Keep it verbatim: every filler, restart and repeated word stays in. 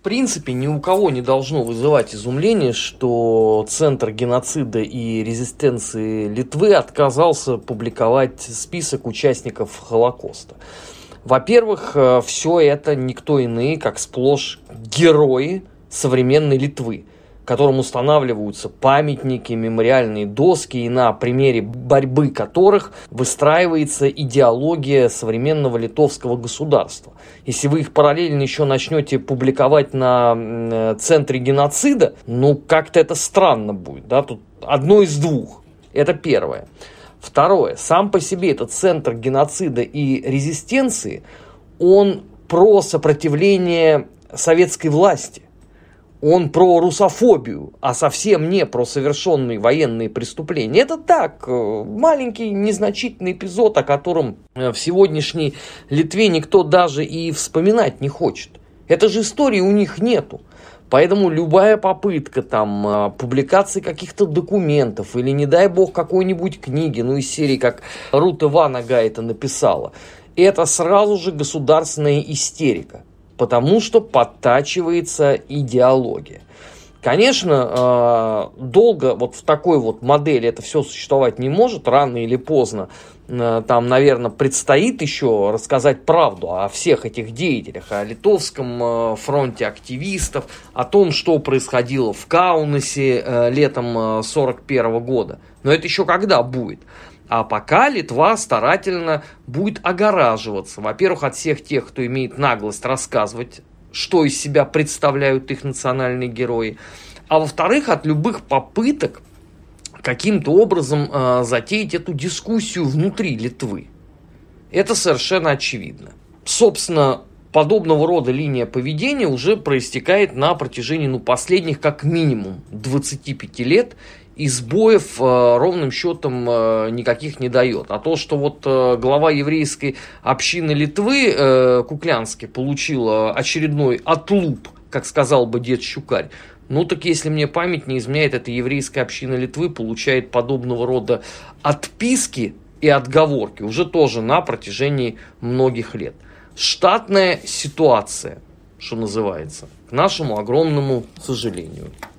В принципе, ни у кого не должно вызывать изумление, что Центр геноцида и резистенции Литвы отказался публиковать список участников Холокоста. Во-первых, все это никто иные, как сплошь герои современной Литвы, которым устанавливаются памятники, мемориальные доски, и на примере борьбы которых выстраивается идеология современного литовского государства. Если вы их параллельно еще начнете публиковать на Центре геноцида, ну как-то это странно будет, да, тут одно из двух. Это первое. Второе. Сам по себе этот Центр геноцида и резистенции, он про сопротивление советской власти. Он про русофобию, а совсем не про совершенные военные преступления. Это так, маленький незначительный эпизод, о котором в сегодняшней Литве никто даже и вспоминать не хочет. Этой же истории у них нету. Поэтому любая попытка там публикации каких-то документов или, не дай бог, какой-нибудь книги, ну из серии, как Рута Ванага это написала, это сразу же государственная истерика. Потому что подтачивается идеология. Конечно, долго вот в такой вот модели это все существовать не может. Рано или поздно там, наверное, предстоит еще рассказать правду о всех этих деятелях, о Литовском фронте активистов, о том, что происходило в Каунасе летом сорок первого года. Но это еще когда будет? А пока Литва старательно будет огораживаться, во-первых, от всех тех, кто имеет наглость рассказывать, что из себя представляют их национальные герои, а во-вторых, от любых попыток каким-то образом э, затеять эту дискуссию внутри Литвы. Это совершенно очевидно. Собственно, подобного рода линия поведения уже проистекает на протяжении ну, последних как минимум двадцати пяти лет, и сбоев э, ровным счетом э, никаких не дает. А то, что вот э, глава еврейской общины Литвы, э, Куклянский, получил э, очередной отлуп, как сказал бы дед Щукарь, ну так если мне память не изменяет, эта еврейская община Литвы получает подобного рода отписки и отговорки уже тоже на протяжении многих лет. Штатная ситуация, что называется, к нашему огромному сожалению.